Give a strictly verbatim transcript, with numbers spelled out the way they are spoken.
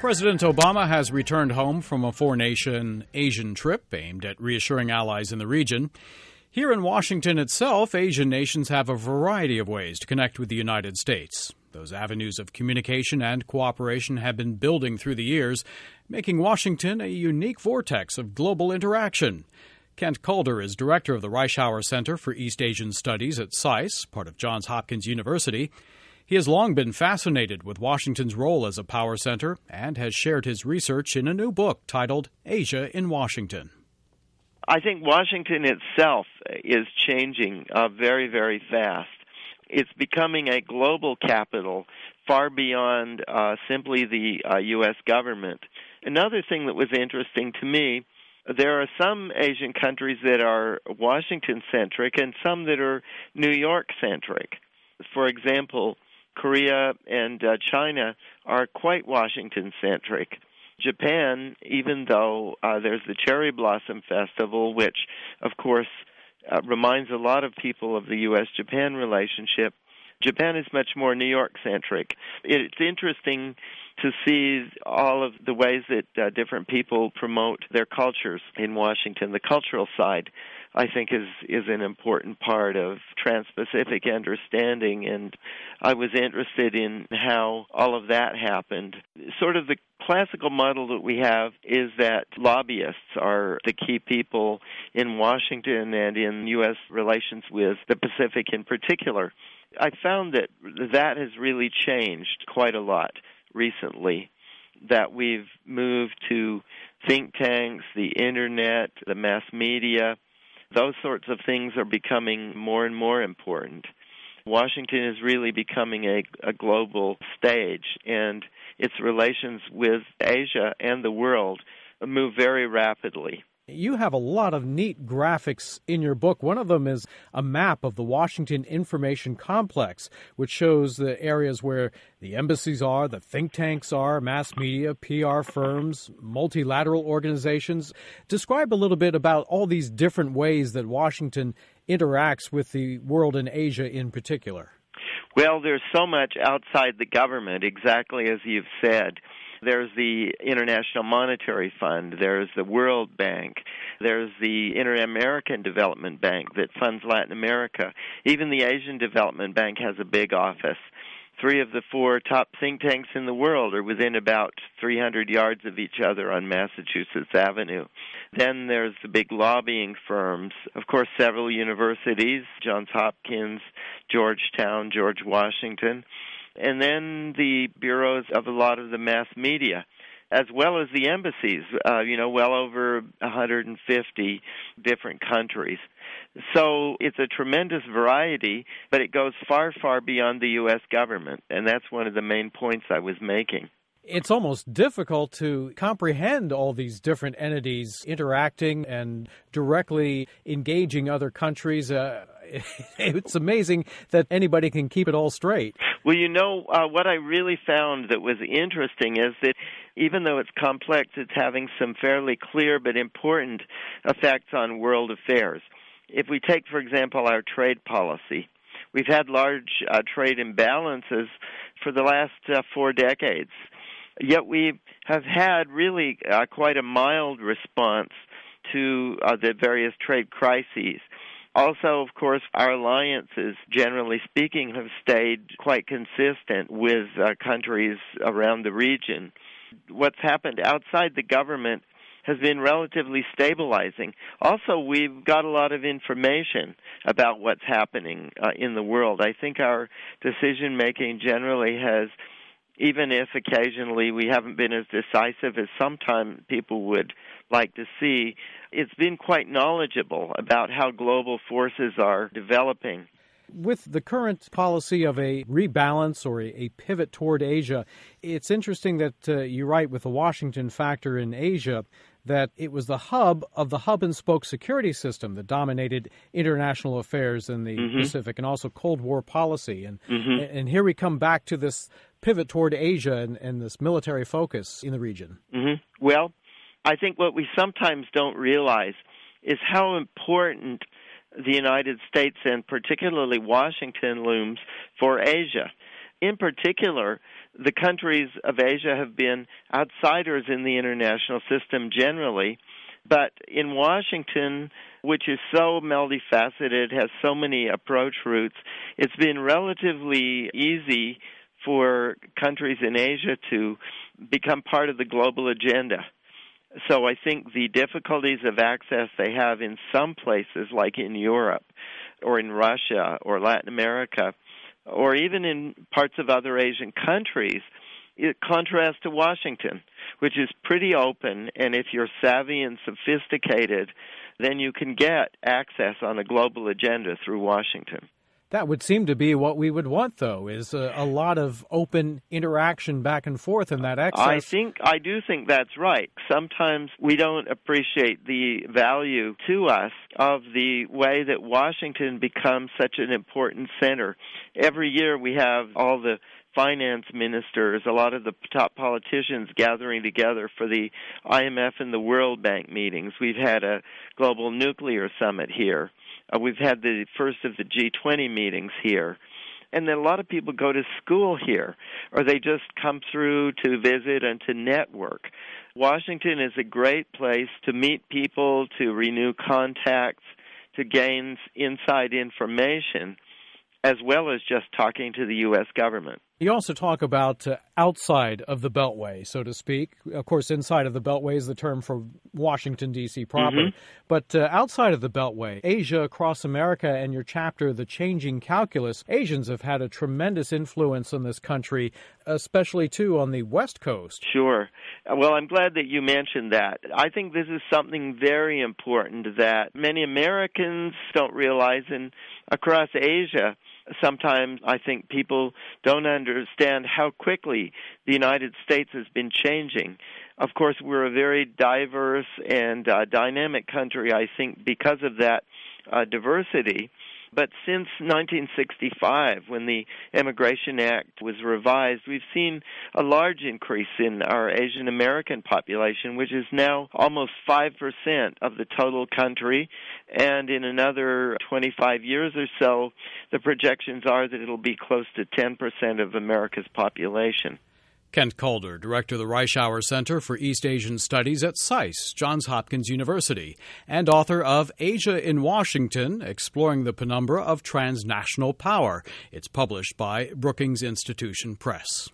President Obama has returned home from a four-nation Asian trip aimed at reassuring allies in the region. Here in Washington itself, Asian nations have a variety of ways to connect with the United States. Those avenues of communication and cooperation have been building through the years, making Washington a unique vortex of global interaction. Kent Calder is director of the Reischauer Center for East Asian Studies at SAIS, part of Johns Hopkins University. He has long been fascinated with Washington's role as a power center and has shared his research in a new book titled Asia in Washington. I think Washington itself is changing uh, very, very fast. It's becoming a global capital far beyond uh, simply the uh, U S government. Another thing that was interesting to me, there are some Asian countries that are Washington-centric and some that are New York-centric. For example, Korea and uh, China are quite Washington-centric. Japan, even though uh, there's the Cherry Blossom Festival, which, of course, uh, reminds a lot of people of the U S Japan relationship, Japan is much more New York-centric. It's interesting to see all of the ways that uh, different people promote their cultures in Washington. The cultural side, I think, is, is an important part of Trans-Pacific understanding, and I was interested in how all of that happened. Sort of the classical model that we have is that lobbyists are the key people in Washington and in U S relations with the Pacific in particular. I found that that has really changed quite a lot recently, that we've moved to think tanks, the internet, the mass media. Those sorts of things are becoming more and more important. Washington is really becoming a, a global stage, and its relations with Asia and the world move very rapidly. You have a lot of neat graphics in your book. One of them is a map of the Washington Information Complex, which shows the areas where the embassies are, the think tanks are, mass media, P R firms, multilateral organizations. Describe a little bit about all these different ways that Washington interacts with the world in Asia in particular. Well, there's so much outside the government, exactly as you've said. There's the International Monetary Fund, there's the World Bank, there's the Inter-American Development Bank that funds Latin America. Even the Asian Development Bank has a big office. Three of the four top think tanks in the world are within about three hundred yards of each other on Massachusetts Avenue. Then there's the big lobbying firms. Of course, several universities, Johns Hopkins, Georgetown, George Washington. And then the bureaus of a lot of the mass media, as well as the embassies, uh, you know, well over one hundred fifty different countries. So it's a tremendous variety, but it goes far, far beyond the U S government, and that's one of the main points I was making. It's almost difficult to comprehend all these different entities interacting and directly engaging other countries. Uh, it's amazing that anybody can keep it all straight. Well, you know, uh, what I really found that was interesting is that even though it's complex, it's having some fairly clear but important effects on world affairs. If we take, for example, our trade policy, we've had large uh, trade imbalances for the last uh, four decades. Yet we have had really uh, quite a mild response to uh, the various trade crises. Also, of course, our alliances, generally speaking, have stayed quite consistent with uh, countries around the region. What's happened outside the government has been relatively stabilizing. Also, we've got a lot of information about what's happening uh, in the world. I think our decision-making generally has, even if occasionally we haven't been as decisive as sometimes people would like to see, it's been quite knowledgeable about how global forces are developing. With the current policy of a rebalance or a, a pivot toward Asia, it's interesting that uh, you write with the Washington factor in Asia that it was the hub of the hub-and-spoke security system that dominated international affairs in the mm-hmm. Pacific and also Cold War policy. And, mm-hmm. and here we come back to this pivot toward Asia and, and this military focus in the region. Mm-hmm. Well, I think what we sometimes don't realize is how important the United States and particularly Washington looms for Asia. in particular, the countries of Asia have been outsiders in the international system generally. But in Washington, which is so multifaceted, has so many approach routes, it's been relatively easy for countries in Asia to become part of the global agenda. So I think the difficulties of access they have in some places, like in Europe or in Russia or Latin America, or even in parts of other Asian countries, it contrasts to Washington, which is pretty open, and if you're savvy and sophisticated, then you can get access on a global agenda through Washington. That would seem to be what we would want, though, is a, a lot of open interaction back and forth in that access. I think I do think that's right. Sometimes we don't appreciate the value to us of the way that Washington becomes such an important center. Every year we have all the finance ministers, a lot of the top politicians gathering together for the I M F and the World Bank meetings. We've had a global nuclear summit here. Uh, we've had the first of the G twenty meetings here. And then a lot of people go to school here, or they just come through to visit and to network. Washington is a great place to meet people, to renew contacts, to gain inside information, as well as just talking to the U S government. You also talk about uh, outside of the Beltway, so to speak. Of course, inside of the Beltway is the term for Washington, D C proper. Mm-hmm. But uh, outside of the Beltway, Asia across America and your chapter, The Changing Calculus, Asians have had a tremendous influence on this country, especially, too, on the West Coast. Sure. Well, I'm glad that you mentioned that. I think this is something very important that many Americans don't realize, and across Asia, sometimes I think people don't understand how quickly the United States has been changing. Of course, we're a very diverse and uh, dynamic country, I think, because of that uh, diversity. But since nineteen sixty-five, when the Immigration Act was revised, we've seen a large increase in our Asian American population, which is now almost five percent of the total country. And in another twenty-five years or so, the projections are that it'll be close to ten percent of America's population. Kent Calder, director of the Reischauer Center for East Asian Studies at SAIS, Johns Hopkins University, and author of Asia in Washington, Exploring the Penumbra of Transnational Power. It's published by Brookings Institution Press.